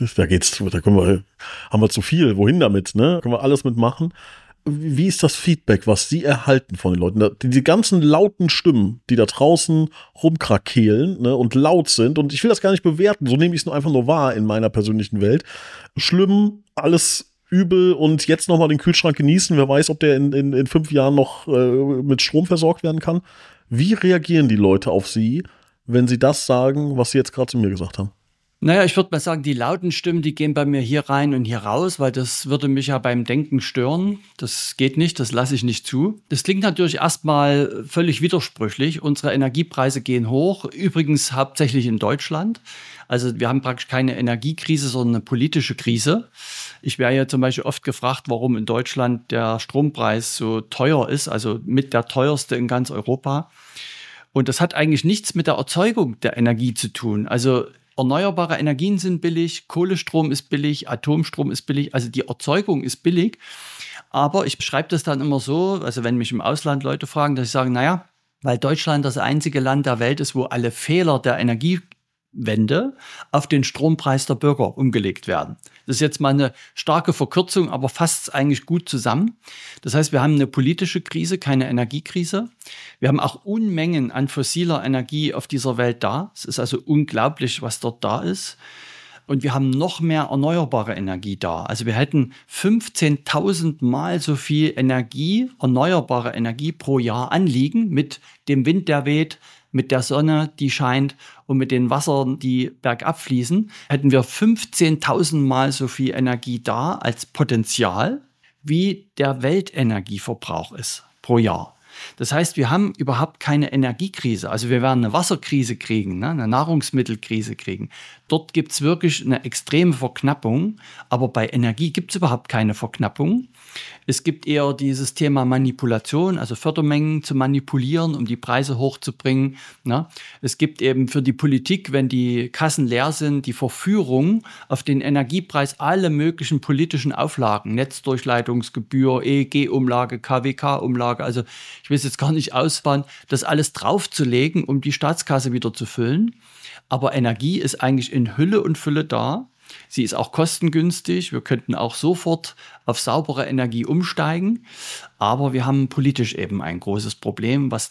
haben wir zu viel, wohin damit, ne? Können wir alles mitmachen? Wie ist das Feedback, was Sie erhalten von den Leuten? Die ganzen lauten Stimmen, die da draußen rumkrakehlen, ne, und laut sind, und ich will das gar nicht bewerten, so nehme ich es nur einfach nur wahr in meiner persönlichen Welt. Schlimm, alles übel und jetzt nochmal den Kühlschrank genießen. Wer weiß, ob der in 5 Jahren noch mit Strom versorgt werden kann. Wie reagieren die Leute auf Sie, wenn Sie das sagen, was Sie jetzt gerade zu mir gesagt haben? Naja, ich würde mal sagen, die lauten Stimmen, die gehen bei mir hier rein und hier raus, weil das würde mich ja beim Denken stören. Das geht nicht, das lasse ich nicht zu. Das klingt natürlich erstmal völlig widersprüchlich. Unsere Energiepreise gehen hoch, übrigens hauptsächlich in Deutschland. Also wir haben praktisch keine Energiekrise, sondern eine politische Krise. Ich werde ja zum Beispiel oft gefragt, warum in Deutschland der Strompreis so teuer ist, also mit der teuerste in ganz Europa. Und das hat eigentlich nichts mit der Erzeugung der Energie zu tun. Also erneuerbare Energien sind billig, Kohlestrom ist billig, Atomstrom ist billig, also die Erzeugung ist billig. Aber ich beschreibe das dann immer so, also wenn mich im Ausland Leute fragen, dass ich sage, naja, weil Deutschland das einzige Land der Welt ist, wo alle Fehler der Energiewende auf den Strompreis der Bürger umgelegt werden. Das ist jetzt mal eine starke Verkürzung, aber fasst es eigentlich gut zusammen. Das heißt, wir haben eine politische Krise, keine Energiekrise. Wir haben auch Unmengen an fossiler Energie auf dieser Welt da. Es ist also unglaublich, was dort da ist. Und wir haben noch mehr erneuerbare Energie da. Also wir hätten 15.000 Mal so viel Energie, erneuerbare Energie pro Jahr anliegen mit dem Wind, der weht, mit der Sonne, die scheint und mit den Wassern, die bergab fließen, hätten wir 15.000 Mal so viel Energie da als Potenzial, wie der Weltenergieverbrauch ist pro Jahr. Das heißt, wir haben überhaupt keine Energiekrise. Also wir werden eine Wasserkrise kriegen, ne? Eine Nahrungsmittelkrise kriegen. Dort gibt es wirklich eine extreme Verknappung, aber bei Energie gibt es überhaupt keine Verknappung. Es gibt eher dieses Thema Manipulation, also Fördermengen zu manipulieren, um die Preise hochzubringen. Ne? Es gibt eben für die Politik, wenn die Kassen leer sind, die Verführung auf den Energiepreis alle möglichen politischen Auflagen, Netzdurchleitungsgebühr, EEG-Umlage, KWK-Umlage, also ich will es jetzt gar nicht ausbauen, das alles draufzulegen, um die Staatskasse wieder zu füllen. Aber Energie ist eigentlich in Hülle und Fülle da. Sie ist auch kostengünstig. Wir könnten auch sofort auf saubere Energie umsteigen. Aber wir haben politisch eben ein großes Problem, was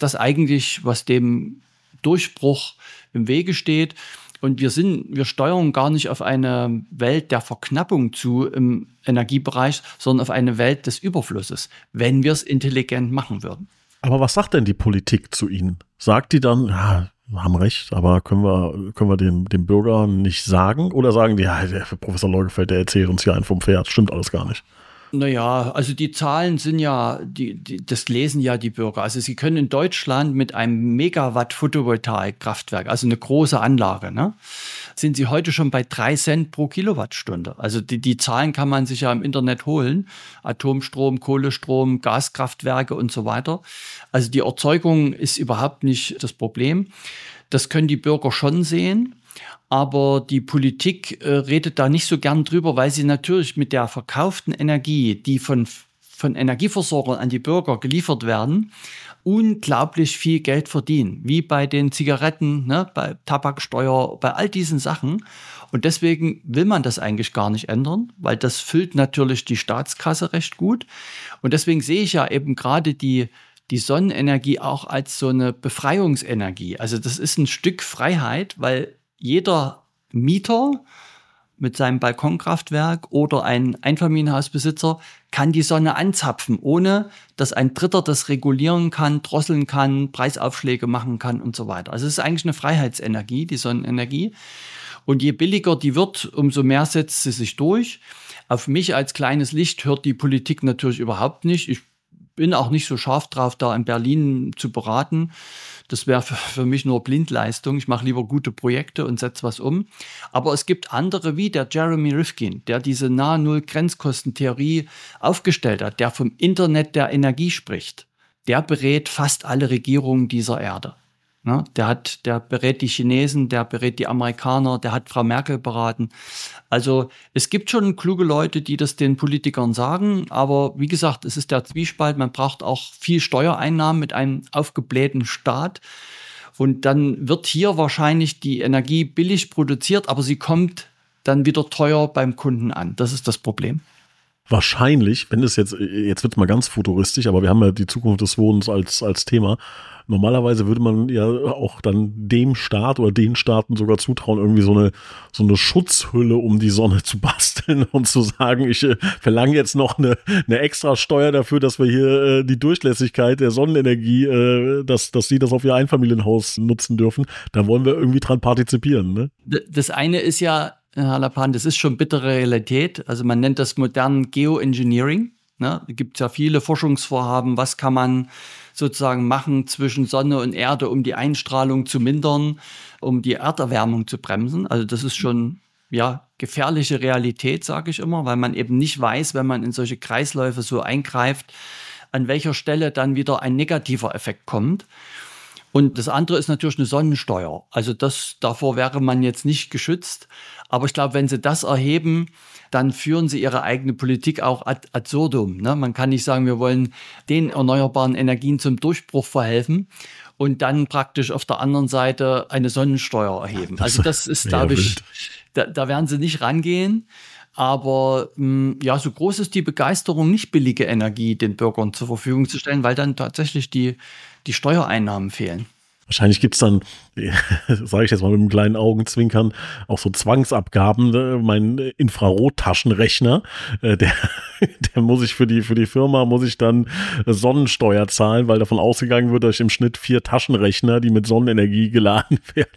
dem Durchbruch im Wege steht. Und wir steuern gar nicht auf eine Welt der Verknappung zu im Energiebereich, sondern auf eine Welt des Überflusses, wenn wir es intelligent machen würden. Aber was sagt denn die Politik zu Ihnen? Sagt die dann, ja, haben recht, aber können wir dem Bürger nicht sagen? Oder sagen die, ja, der Professor Leugefeld, der erzählt uns hier einen vom Pferd, stimmt alles gar nicht? Naja, also die Zahlen sind ja, das lesen ja die Bürger. Also sie können in Deutschland mit einem Megawatt Photovoltaikkraftwerk, also eine große Anlage, ne, sind sie heute schon bei 3 Cent pro Kilowattstunde. Also die Zahlen kann man sich ja im Internet holen. Atomstrom, Kohlestrom, Gaskraftwerke und so weiter. Also die Erzeugung ist überhaupt nicht das Problem. Das können die Bürger schon sehen. Aber die Politik redet da nicht so gern drüber, weil sie natürlich mit der verkauften Energie, die von Energieversorgern an die Bürger geliefert werden, unglaublich viel Geld verdienen. Wie bei den Zigaretten, ne, bei Tabaksteuer, bei all diesen Sachen. Und deswegen will man das eigentlich gar nicht ändern, weil das füllt natürlich die Staatskasse recht gut. Und deswegen sehe ich ja eben gerade die Sonnenenergie auch als so eine Befreiungsenergie. Also das ist ein Stück Freiheit, weil jeder Mieter mit seinem Balkonkraftwerk oder ein Einfamilienhausbesitzer kann die Sonne anzapfen, ohne dass ein Dritter das regulieren kann, drosseln kann, Preisaufschläge machen kann und so weiter. Also es ist eigentlich eine Freiheitsenergie, die Sonnenenergie. Und je billiger die wird, umso mehr setzt sie sich durch. Auf mich als kleines Licht hört die Politik natürlich überhaupt nicht. Ich bin auch nicht so scharf drauf, da in Berlin zu beraten. Das wäre für mich nur Blindleistung. Ich mache lieber gute Projekte und setze was um. Aber es gibt andere wie der Jeremy Rifkin, der diese Nahe-Null-Grenzkostentheorie aufgestellt hat, der vom Internet der Energie spricht. Der berät fast alle Regierungen dieser Erde. Ne? Der berät die Chinesen, der berät die Amerikaner, der hat Frau Merkel beraten. Also es gibt schon kluge Leute, die das den Politikern sagen, aber wie gesagt, es ist der Zwiespalt, man braucht auch viel Steuereinnahmen mit einem aufgeblähten Staat und dann wird hier wahrscheinlich die Energie billig produziert, aber sie kommt dann wieder teuer beim Kunden an. Das ist das Problem. wahrscheinlich, wenn es jetzt wird es mal ganz futuristisch, aber wir haben ja die Zukunft des Wohnens als Thema. Normalerweise würde man ja auch dann dem Staat oder den Staaten sogar zutrauen, irgendwie so eine Schutzhülle um die Sonne zu basteln und zu sagen, ich verlange jetzt noch eine extra Steuer dafür, dass wir hier die Durchlässigkeit der Sonnenenergie, dass sie das auf ihr Einfamilienhaus nutzen dürfen. Da wollen wir irgendwie dran partizipieren, ne? Das eine ist ja, Herr Lappan, das ist schon bittere Realität. Also man nennt das modern Geoengineering. Ne? Da gibt es ja viele Forschungsvorhaben, was kann man sozusagen machen zwischen Sonne und Erde, um die Einstrahlung zu mindern, um die Erderwärmung zu bremsen. Also das ist schon gefährliche Realität, sage ich immer, weil man eben nicht weiß, wenn man in solche Kreisläufe so eingreift, an welcher Stelle dann wieder ein negativer Effekt kommt. Und das andere ist natürlich eine Sonnensteuer. Also davor wäre man jetzt nicht geschützt. Aber ich glaube, wenn Sie das erheben, dann führen Sie Ihre eigene Politik auch ad absurdum. Ne? Man kann nicht sagen, wir wollen den erneuerbaren Energien zum Durchbruch verhelfen und dann praktisch auf der anderen Seite eine Sonnensteuer erheben. Also das ist, glaube ich, da werden Sie nicht rangehen. Aber so groß ist die Begeisterung, nicht billige Energie den Bürgern zur Verfügung zu stellen, weil dann tatsächlich die Steuereinnahmen fehlen. Wahrscheinlich gibt es dann, sage ich jetzt mal mit einem kleinen Augenzwinkern, auch so Zwangsabgaben. Mein Infrarottaschenrechner, der muss ich für die Firma, muss ich dann Sonnensteuer zahlen, weil davon ausgegangen wird, dass ich im Schnitt 4 Taschenrechner, die mit Sonnenenergie geladen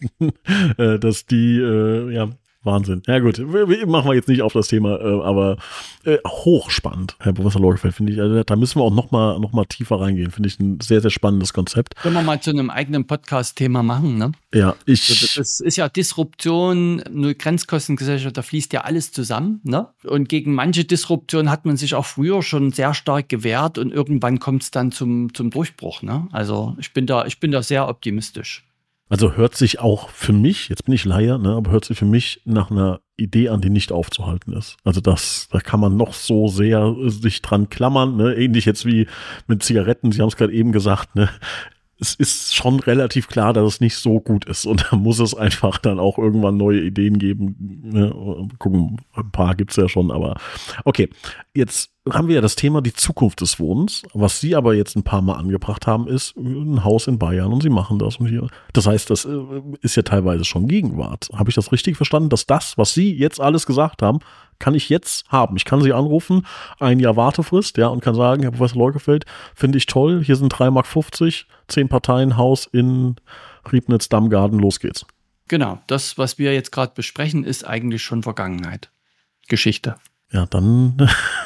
werden, dass die, Wahnsinn. Ja gut, machen wir jetzt nicht auf das Thema, aber hochspannend, Herr Professor Lorgefeld, finde ich. Da müssen wir auch noch mal tiefer reingehen. Finde ich ein sehr, sehr spannendes Konzept. Können wir mal zu einem eigenen Podcast-Thema machen, ne? Ja, das ist ja Disruption, Null-Grenzkostengesellschaft, da fließt ja alles zusammen, ne? Und gegen manche Disruption hat man sich auch früher schon sehr stark gewehrt und irgendwann kommt es dann zum Durchbruch, ne? Also ich bin da sehr optimistisch. Also hört sich auch für mich, jetzt bin ich Laie, ne, aber hört sich für mich nach einer Idee an, die nicht aufzuhalten ist. Also da kann man noch so sehr sich dran klammern, ne, ähnlich jetzt wie mit Zigaretten, Sie haben es gerade eben gesagt, ne. Es ist schon relativ klar, dass es nicht so gut ist und da muss es einfach dann auch irgendwann neue Ideen geben. Ne? Gucken, ein paar gibt's ja schon, aber okay. Jetzt haben wir ja das Thema die Zukunft des Wohnens. Was Sie aber jetzt ein paar Mal angebracht haben, ist ein Haus in Bayern und Sie machen das und hier. Das heißt, das ist ja teilweise schon Gegenwart. Habe ich das richtig verstanden, dass das, was Sie jetzt alles gesagt haben, kann ich jetzt haben. Ich kann Sie anrufen, 1 Jahr Wartefrist, ja, und kann sagen, Herr Professor Lorgefeld, finde ich toll, hier sind 3,50 Mark, 10 Parteien, Haus in Riebnitz-Dammgarten, los geht's. Genau, das, was wir jetzt gerade besprechen, ist eigentlich schon Vergangenheit. Geschichte. Ja, dann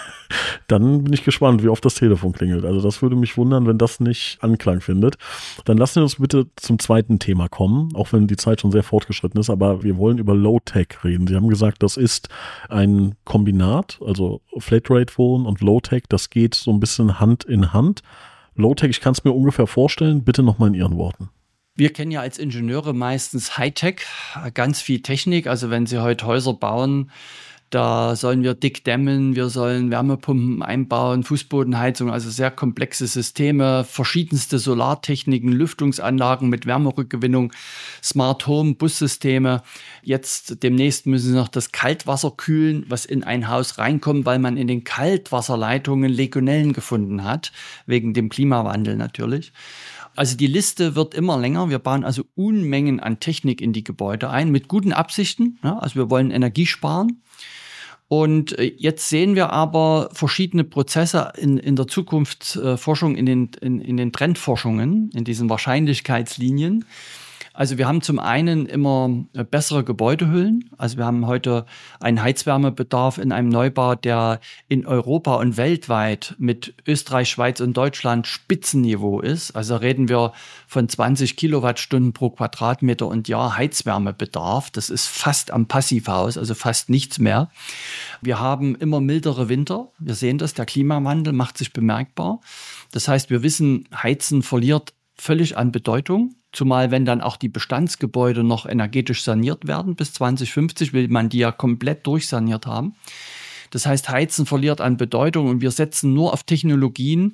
bin ich gespannt, wie oft das Telefon klingelt. Also das würde mich wundern, wenn das nicht Anklang findet. Dann lassen wir uns bitte zum zweiten Thema kommen, auch wenn die Zeit schon sehr fortgeschritten ist, aber wir wollen über Low-Tech reden. Sie haben gesagt, das ist ein Kombinat, also Flatrate-Wohnen und Low-Tech, das geht so ein bisschen Hand in Hand. Low-Tech, ich kann es mir ungefähr vorstellen, bitte nochmal in Ihren Worten. Wir kennen ja als Ingenieure meistens Hightech, ganz viel Technik. Also wenn Sie heute Häuser bauen, da sollen wir dick dämmen, wir sollen Wärmepumpen einbauen, Fußbodenheizung, also sehr komplexe Systeme, verschiedenste Solartechniken, Lüftungsanlagen mit Wärmerückgewinnung, Smart Home, Bussysteme. Jetzt demnächst müssen Sie noch das Kaltwasser kühlen, was in ein Haus reinkommt, weil man in den Kaltwasserleitungen Legionellen gefunden hat, wegen dem Klimawandel natürlich. Also die Liste wird immer länger. Wir bauen also Unmengen an Technik in die Gebäude ein, mit guten Absichten. Ja, also wir wollen Energie sparen. Und jetzt sehen wir aber verschiedene Prozesse in der Zukunftsforschung, in den Trendforschungen, in diesen Wahrscheinlichkeitslinien. Also wir haben zum einen immer bessere Gebäudehüllen. Also wir haben heute einen Heizwärmebedarf in einem Neubau, der in Europa und weltweit mit Österreich, Schweiz und Deutschland Spitzenniveau ist. Also reden wir von 20 Kilowattstunden pro Quadratmeter und Jahr Heizwärmebedarf. Das ist fast am Passivhaus, also fast nichts mehr. Wir haben immer mildere Winter. Wir sehen das, der Klimawandel macht sich bemerkbar. Das heißt, wir wissen, Heizen verliert völlig an Bedeutung. Zumal wenn dann auch die Bestandsgebäude noch energetisch saniert werden, bis 2050 will man die ja komplett durchsaniert haben. Das heißt, Heizen verliert an Bedeutung und wir setzen nur auf Technologien,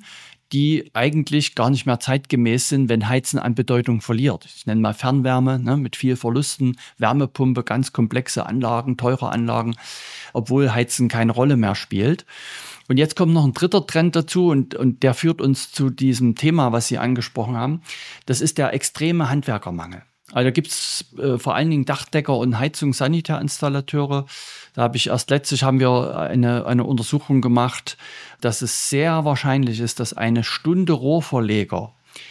die eigentlich gar nicht mehr zeitgemäß sind, wenn Heizen an Bedeutung verliert. Ich nenne mal Fernwärme, ne, mit viel Verlusten, Wärmepumpe, ganz komplexe Anlagen, teure Anlagen, obwohl Heizen keine Rolle mehr spielt. Und jetzt kommt noch ein dritter Trend dazu und der führt uns zu diesem Thema, was Sie angesprochen haben. Das ist der extreme Handwerkermangel. Also da gibt es vor allen Dingen Dachdecker und Heizungs-Sanitärinstallateure. Da haben wir eine Untersuchung gemacht, dass es sehr wahrscheinlich ist, dass eine Stunde Rohrverleger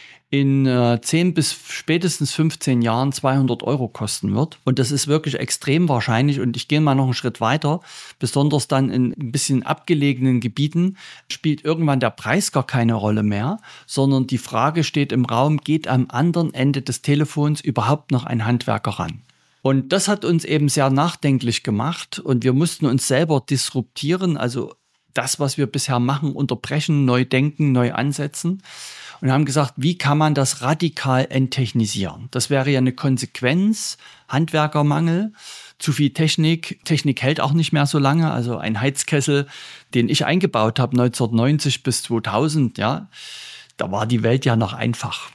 in 10 bis spätestens 15 Jahren 200 € kosten wird. Und das ist wirklich extrem wahrscheinlich. Und ich gehe mal noch einen Schritt weiter. Besonders dann in ein bisschen abgelegenen Gebieten spielt irgendwann der Preis gar keine Rolle mehr, sondern die Frage steht im Raum, geht am anderen Ende des Telefons überhaupt noch ein Handwerker ran? Und das hat uns eben sehr nachdenklich gemacht und wir mussten uns selber disruptieren, also das, was wir bisher machen, unterbrechen, neu denken, neu ansetzen. Und haben gesagt, wie kann man das radikal enttechnisieren? Das wäre ja eine Konsequenz, Handwerkermangel, zu viel Technik. Technik hält auch nicht mehr so lange. Also ein Heizkessel, den ich eingebaut habe 1990 bis 2000, ja, da war die Welt ja noch einfach.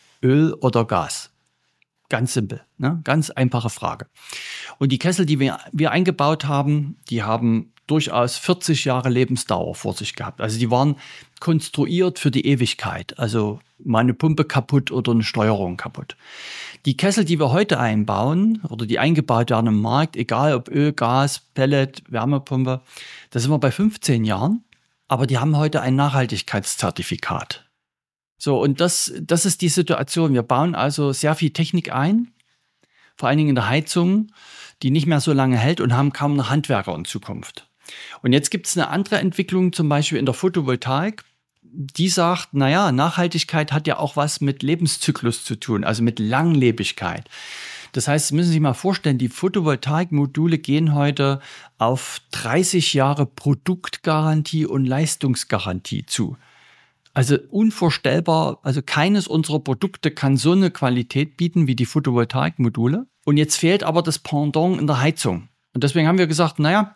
Öl oder Gas? Ganz simpel, ne? Ganz einfache Frage. Und die Kessel, die wir eingebaut haben, die haben durchaus 40 Jahre Lebensdauer vor sich gehabt. Also die waren konstruiert für die Ewigkeit. Also mal eine Pumpe kaputt oder eine Steuerung kaputt. Die Kessel, die wir heute einbauen oder die eingebaut werden im Markt, egal ob Öl, Gas, Pellet, Wärmepumpe, da sind wir bei 15 Jahren. Aber die haben heute ein Nachhaltigkeitszertifikat. So, und das ist die Situation. Wir bauen also sehr viel Technik ein, vor allen Dingen in der Heizung, die nicht mehr so lange hält und haben kaum noch Handwerker in Zukunft. Und jetzt gibt es eine andere Entwicklung, zum Beispiel in der Photovoltaik, die sagt, naja, Nachhaltigkeit hat ja auch was mit Lebenszyklus zu tun, also mit Langlebigkeit. Das heißt, Sie müssen sich mal vorstellen, die Photovoltaikmodule gehen heute auf 30 Jahre Produktgarantie und Leistungsgarantie zu. Also unvorstellbar, also keines unserer Produkte kann so eine Qualität bieten wie die Photovoltaikmodule. Und jetzt fehlt aber das Pendant in der Heizung. Und deswegen haben wir gesagt, naja,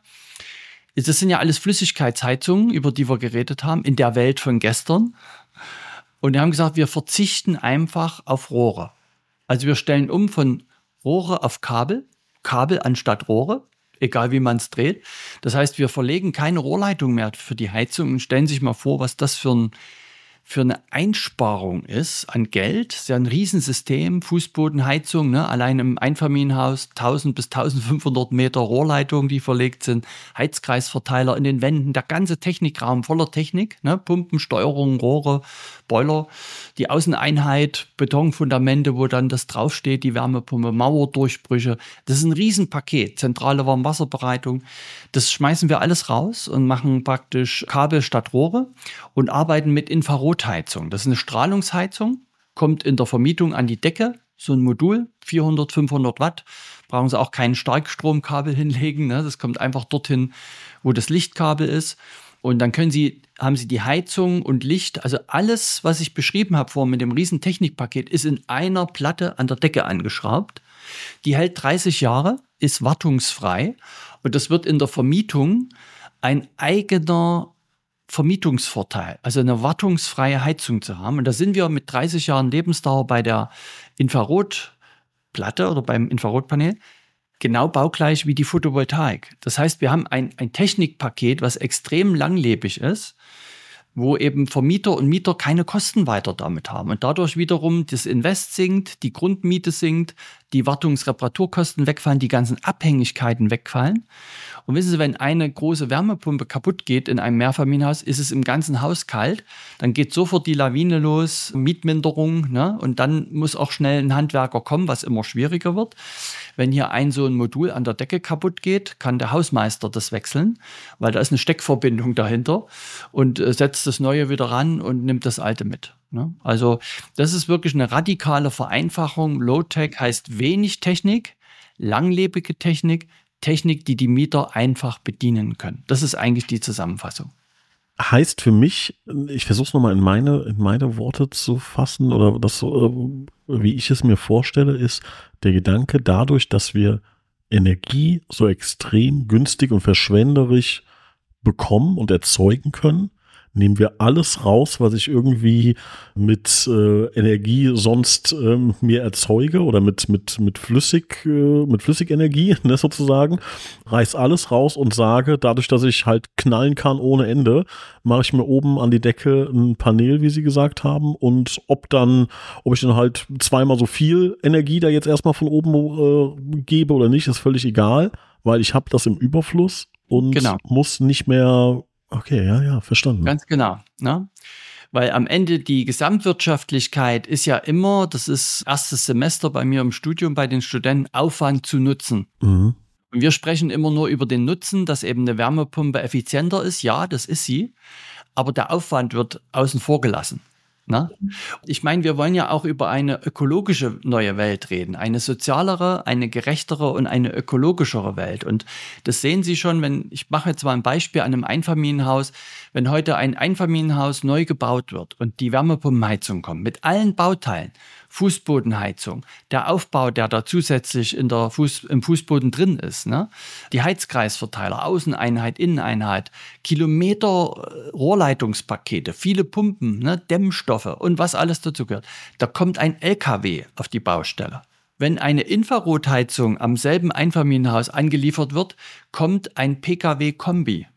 das sind ja alles Flüssigkeitsheizungen, über die wir geredet haben, in der Welt von gestern. Und wir haben gesagt, wir verzichten einfach auf Rohre. Also wir stellen um von Rohre auf Kabel anstatt Rohre, egal wie man es dreht. Das heißt, wir verlegen keine Rohrleitung mehr für die Heizung und stellen sich mal vor, was das für eine Einsparung ist an Geld. Das ist ja ein Riesensystem, Fußbodenheizung, ne? Allein im Einfamilienhaus 1000 bis 1500 Meter Rohrleitungen, die verlegt sind, Heizkreisverteiler in den Wänden, der ganze Technikraum voller Technik, ne? Pumpen, Steuerung, Rohre, Boiler, die Außeneinheit, Betonfundamente, wo dann das draufsteht, die Wärmepumpe, Mauerdurchbrüche. Das ist ein Riesenpaket, zentrale Warmwasserbereitung. Das schmeißen wir alles raus und machen praktisch Kabel statt Rohre und arbeiten mit Infrarotheizung. Das ist eine Strahlungsheizung, kommt in der Vermietung an die Decke, so ein Modul, 400, 500 Watt. Brauchen Sie auch kein Starkstromkabel hinlegen, ne? Das kommt einfach dorthin, wo das Lichtkabel ist. Und dann haben Sie die Heizung und Licht, also alles, was ich beschrieben habe vorhin mit dem riesen Technikpaket, ist in einer Platte an der Decke angeschraubt. Die hält 30 Jahre, ist wartungsfrei und das wird in der Vermietung ein eigener Vermietungsvorteil, also eine wartungsfreie Heizung zu haben. Und da sind wir mit 30 Jahren Lebensdauer bei der Infrarotplatte oder beim Infrarotpanel genau baugleich wie die Photovoltaik. Das heißt, wir haben ein Technikpaket, was extrem langlebig ist, wo eben Vermieter und Mieter keine Kosten weiter damit haben. Und dadurch wiederum das Invest sinkt, die Grundmiete sinkt, die Wartungs-Reparaturkosten wegfallen, die ganzen Abhängigkeiten wegfallen. Und wissen Sie, wenn eine große Wärmepumpe kaputt geht in einem Mehrfamilienhaus, ist es im ganzen Haus kalt. Dann geht sofort die Lawine los, Mietminderung, ne? Und dann muss auch schnell ein Handwerker kommen, was immer schwieriger wird. Wenn hier so ein Modul an der Decke kaputt geht, kann der Hausmeister das wechseln, weil da ist eine Steckverbindung dahinter und setzt das Neue wieder ran und nimmt das Alte mit. Ne? Also das ist wirklich eine radikale Vereinfachung. Low-Tech heißt wenig Technik, langlebige Technik, Technik, die die Mieter einfach bedienen können. Das ist eigentlich die Zusammenfassung. Heißt für mich, ich versuche es nochmal in meine Worte zu fassen oder das so, wie ich es mir vorstelle, ist der Gedanke dadurch, dass wir Energie so extrem günstig und verschwenderisch bekommen und erzeugen können, nehmen wir alles raus, was ich irgendwie mit Energie sonst mir erzeuge oder mit Flüssigenergie, ne, sozusagen, reiß alles raus und sage, dadurch, dass ich halt knallen kann ohne Ende, mache ich mir oben an die Decke ein Panel, wie Sie gesagt haben, und ob ich dann halt zweimal so viel Energie da jetzt erstmal von oben gebe oder nicht, ist völlig egal, weil ich habe das im Überfluss und muss nicht mehr. Okay, ja, verstanden. Ganz genau. Ne? Weil am Ende die Gesamtwirtschaftlichkeit ist ja immer, das ist erstes Semester bei mir im Studium bei den Studenten, Aufwand zu Nutzen. Und wir sprechen immer nur über den Nutzen, dass eben eine Wärmepumpe effizienter ist. Ja, das ist sie. Aber der Aufwand wird außen vor gelassen. Ne? Ich meine, wir wollen ja auch über eine ökologische neue Welt reden. Eine sozialere, eine gerechtere und eine ökologischere Welt. Und das sehen Sie schon, ich mache jetzt mal ein Beispiel an einem Einfamilienhaus, wenn heute ein Einfamilienhaus neu gebaut wird und die Wärmepumpenheizung kommt, mit allen Bauteilen, Fußbodenheizung, der Aufbau, der da zusätzlich im Fußboden drin ist, ne? Die Heizkreisverteiler, Außeneinheit, Inneneinheit, Kilometer Rohrleitungspakete, viele Pumpen, ne? Dämmstoffe und was alles dazu gehört. Da kommt ein LKW auf die Baustelle. Wenn eine Infrarotheizung am selben Einfamilienhaus angeliefert wird, kommt ein PKW-Kombi.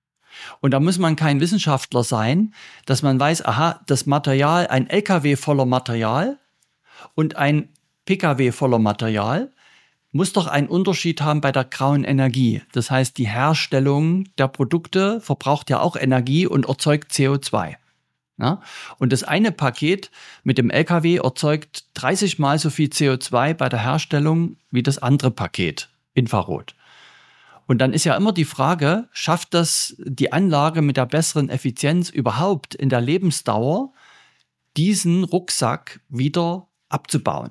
Und da muss man kein Wissenschaftler sein, dass man weiß, aha, das Material, ein LKW voller Material und ein PKW voller Material muss doch einen Unterschied haben bei der grauen Energie. Das heißt, die Herstellung der Produkte verbraucht ja auch Energie und erzeugt CO2. Ja? Und das eine Paket mit dem LKW erzeugt 30 Mal so viel CO2 bei der Herstellung wie das andere Paket, Infrarot. Und dann ist ja immer die Frage, schafft das die Anlage mit der besseren Effizienz überhaupt in der Lebensdauer, diesen Rucksack wieder abzubauen?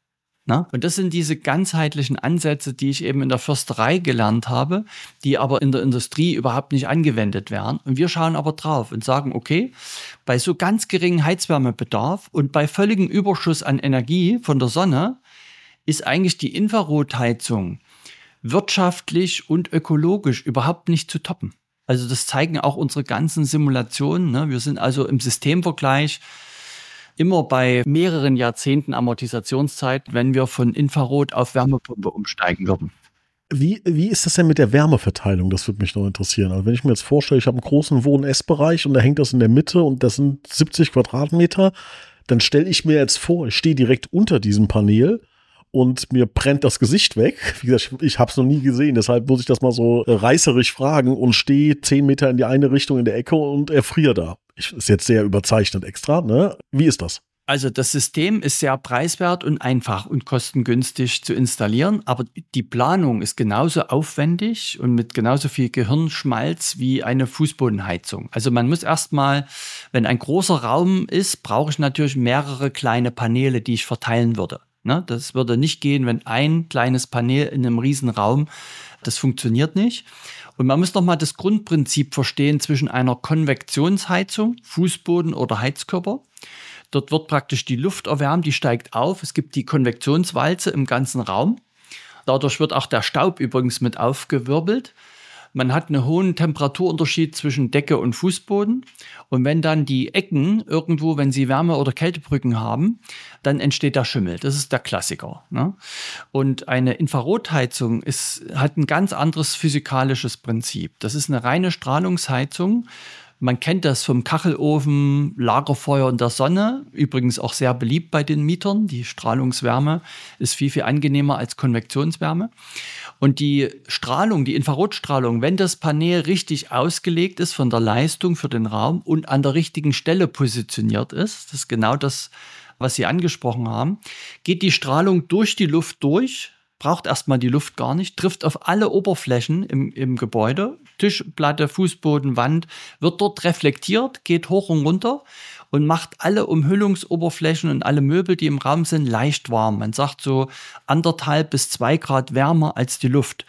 Na? Und das sind diese ganzheitlichen Ansätze, die ich eben in der Försterei gelernt habe, die aber in der Industrie überhaupt nicht angewendet werden. Und wir schauen aber drauf und sagen, okay, bei so ganz geringem Heizwärmebedarf und bei völligem Überschuss an Energie von der Sonne ist eigentlich die Infrarotheizung wirtschaftlich und ökologisch überhaupt nicht zu toppen. Also das zeigen auch unsere ganzen Simulationen. Ne? Wir sind also im Systemvergleich immer bei mehreren Jahrzehnten Amortisationszeit, wenn wir von Infrarot auf Wärmepumpe umsteigen würden. Wie ist das denn mit der Wärmeverteilung? Das würde mich noch interessieren. Also wenn ich mir jetzt vorstelle, ich habe einen großen Wohn- und Essbereich und da hängt das in der Mitte und das sind 70 Quadratmeter, dann stelle ich mir jetzt vor, ich stehe direkt unter diesem Panel und mir brennt das Gesicht weg. Wie gesagt, ich habe es noch nie gesehen, deshalb muss ich das mal so reißerisch fragen und stehe 10 Meter in die eine Richtung in der Ecke und erfriere da. Ist jetzt sehr überzeichnet extra, ne? Wie ist das? Also das System ist sehr preiswert und einfach und kostengünstig zu installieren, aber die Planung ist genauso aufwendig und mit genauso viel Gehirnschmalz wie eine Fußbodenheizung. Also man muss erstmal, wenn ein großer Raum ist, brauche ich natürlich mehrere kleine Paneele, die ich verteilen würde. Ne? Das würde nicht gehen, wenn ein kleines Panel in einem riesen Raum, das funktioniert nicht. Und man muss noch mal das Grundprinzip verstehen zwischen einer Konvektionsheizung, Fußboden oder Heizkörper. Dort wird praktisch die Luft erwärmt, die steigt auf. Es gibt die Konvektionswalze im ganzen Raum. Dadurch wird auch der Staub übrigens mit aufgewirbelt. Man hat einen hohen Temperaturunterschied zwischen Decke und Fußboden. Und wenn dann die Ecken irgendwo, wenn sie Wärme- oder Kältebrücken haben, dann entsteht der Schimmel. Das ist der Klassiker. Ne? Und eine Infrarotheizung hat ein ganz anderes physikalisches Prinzip. Das ist eine reine Strahlungsheizung. Man kennt das vom Kachelofen, Lagerfeuer in der Sonne, übrigens auch sehr beliebt bei den Mietern. Die Strahlungswärme ist viel, viel angenehmer als Konvektionswärme. Und die Strahlung, die Infrarotstrahlung, wenn das Panel richtig ausgelegt ist von der Leistung für den Raum und an der richtigen Stelle positioniert ist, das ist genau das, was Sie angesprochen haben, geht die Strahlung durch die Luft durch, braucht erstmal die Luft gar nicht, trifft auf alle Oberflächen im Gebäude, Tisch, Platte, Fußboden, Wand, wird dort reflektiert, geht hoch und runter und macht alle Umhüllungsoberflächen und alle Möbel, die im Raum sind, leicht warm. Man sagt so 1,5 bis 2 Grad wärmer als die Luft.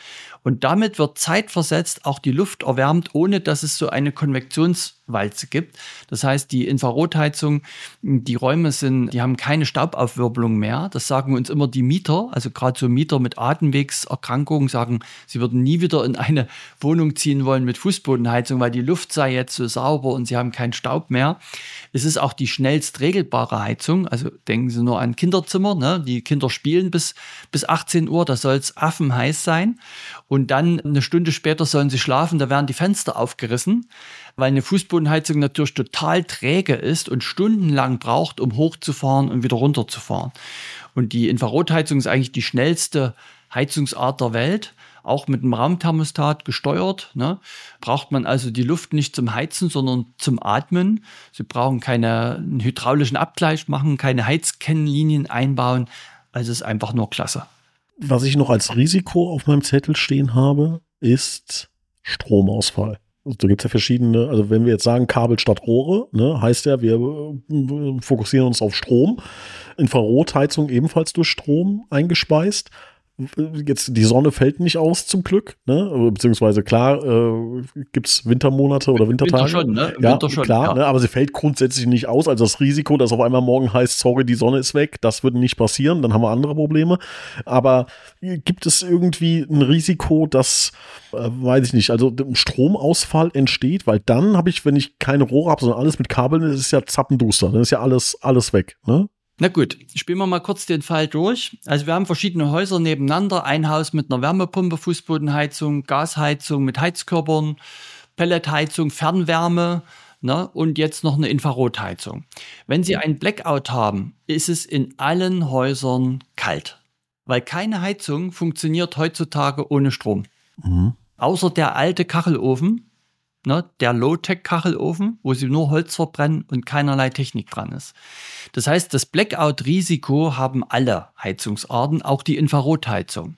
Und damit wird zeitversetzt auch die Luft erwärmt, ohne dass es so eine Konvektionswalze gibt. Das heißt, die Infrarotheizung, die Räume die haben keine Staubaufwirbelung mehr. Das sagen uns immer die Mieter, also gerade so Mieter mit Atemwegserkrankungen sagen, sie würden nie wieder in eine Wohnung ziehen wollen mit Fußbodenheizung, weil die Luft sei jetzt so sauber und sie haben keinen Staub mehr. Es ist auch die schnellst regelbare Heizung. Also denken Sie nur an Kinderzimmer, ne? Die Kinder spielen bis 18 Uhr, da soll es affenheiß sein. Und dann eine Stunde später sollen sie schlafen, da werden die Fenster aufgerissen, weil eine Fußbodenheizung natürlich total träge ist und stundenlang braucht, um hochzufahren und wieder runterzufahren. Und die Infrarotheizung ist eigentlich die schnellste Heizungsart der Welt, auch mit einem Raumthermostat gesteuert. Ne? Braucht man also die Luft nicht zum Heizen, sondern zum Atmen. Sie brauchen keinen hydraulischen Abgleich machen, keine Heizkennlinien einbauen. Also es ist einfach nur klasse. Was ich noch als Risiko auf meinem Zettel stehen habe, ist Stromausfall. Also da gibt es ja verschiedene, also wenn wir jetzt sagen Kabel statt Rohre, ne, heißt ja, wir fokussieren uns auf Strom. Infrarotheizung ebenfalls durch Strom eingespeist. Jetzt die Sonne fällt nicht aus zum Glück, ne? Beziehungsweise klar gibt es Wintermonate oder Wintertage. Winter schon, ne? Ja, Winter schon, klar, ja. ne? Aber sie fällt grundsätzlich nicht aus. Also das Risiko, dass auf einmal morgen heißt, sorry, die Sonne ist weg, das würde nicht passieren, dann haben wir andere Probleme. Aber gibt es irgendwie ein Risiko, dass, weiß ich nicht, also ein Stromausfall entsteht? Weil dann habe ich, wenn ich keine Rohre habe, sondern alles mit Kabeln, das ist ja zappenduster, dann ist ja alles weg, ne? Na gut, spielen wir mal kurz den Fall durch. Also wir haben verschiedene Häuser nebeneinander. Ein Haus mit einer Wärmepumpe, Fußbodenheizung, Gasheizung mit Heizkörpern, Pelletheizung, Fernwärme, ne? Und jetzt noch eine Infrarotheizung. Wenn Sie einen Blackout haben, ist es in allen Häusern kalt. Weil keine Heizung funktioniert heutzutage ohne Strom. Mhm. Außer der alte Kachelofen, ne, der Low-Tech-Kachelofen, wo sie nur Holz verbrennen und keinerlei Technik dran ist. Das heißt, das Blackout-Risiko haben alle Heizungsarten, auch die Infrarotheizung.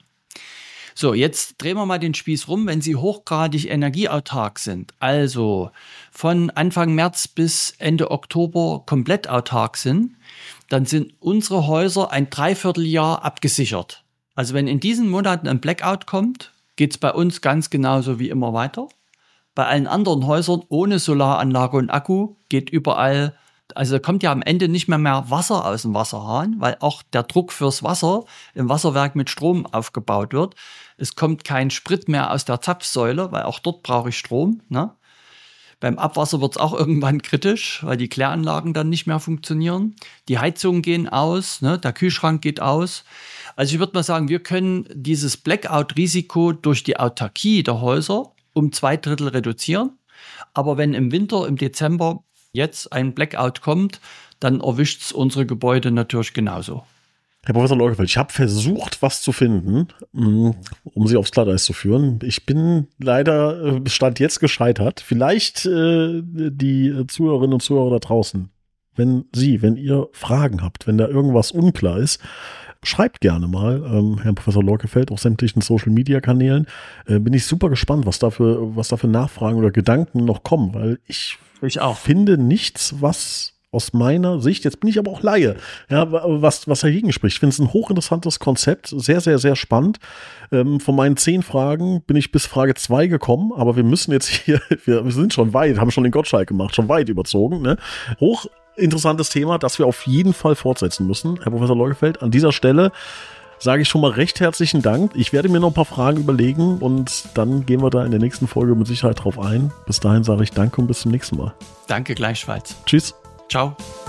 So, jetzt drehen wir mal den Spieß rum, wenn Sie hochgradig energieautark sind, also von Anfang März bis Ende Oktober komplett autark sind, dann sind unsere Häuser ein Dreivierteljahr abgesichert. Also wenn in diesen Monaten ein Blackout kommt, geht es bei uns ganz genauso wie immer weiter. Bei allen anderen Häusern ohne Solaranlage und Akku geht überall, also kommt ja am Ende nicht mehr Wasser aus dem Wasserhahn, weil auch der Druck fürs Wasser im Wasserwerk mit Strom aufgebaut wird. Es kommt kein Sprit mehr aus der Zapfsäule, weil auch dort brauche ich Strom. Ne? Beim Abwasser wird es auch irgendwann kritisch, weil die Kläranlagen dann nicht mehr funktionieren. Die Heizungen gehen aus, ne? Der Kühlschrank geht aus. Also ich würde mal sagen, wir können dieses Blackout-Risiko durch die Autarkie der Häuser um 2/3 reduzieren. Aber wenn im Winter, im Dezember jetzt ein Blackout kommt, dann erwischt es unsere Gebäude natürlich genauso. Herr Professor Leukefeld, ich habe versucht, was zu finden, um Sie aufs Glatteis zu führen. Ich bin leider Stand jetzt gescheitert. Vielleicht die Zuhörerinnen und Zuhörer da draußen, wenn ihr Fragen habt, wenn da irgendwas unklar ist, schreibt gerne mal, Herrn Professor Leukefeld, auf sämtlichen Social-Media-Kanälen. Bin ich super gespannt, was da für Nachfragen oder Gedanken noch kommen, weil ich finde nichts, was aus meiner Sicht, jetzt bin ich aber auch Laie, ja, was dagegen spricht. Ich finde es ein hochinteressantes Konzept, sehr, sehr, sehr spannend. Von meinen 10 Fragen bin ich bis Frage 2 gekommen, aber wir müssen jetzt hier, wir sind schon weit, haben schon den Gottschalk gemacht, schon weit überzogen, ne? Hochinteressantes Thema, das wir auf jeden Fall fortsetzen müssen, Herr Professor Leukefeld. An dieser Stelle sage ich schon mal recht herzlichen Dank. Ich werde mir noch ein paar Fragen überlegen und dann gehen wir da in der nächsten Folge mit Sicherheit drauf ein. Bis dahin sage ich danke und bis zum nächsten Mal. Danke gleichfalls. Tschüss. Ciao.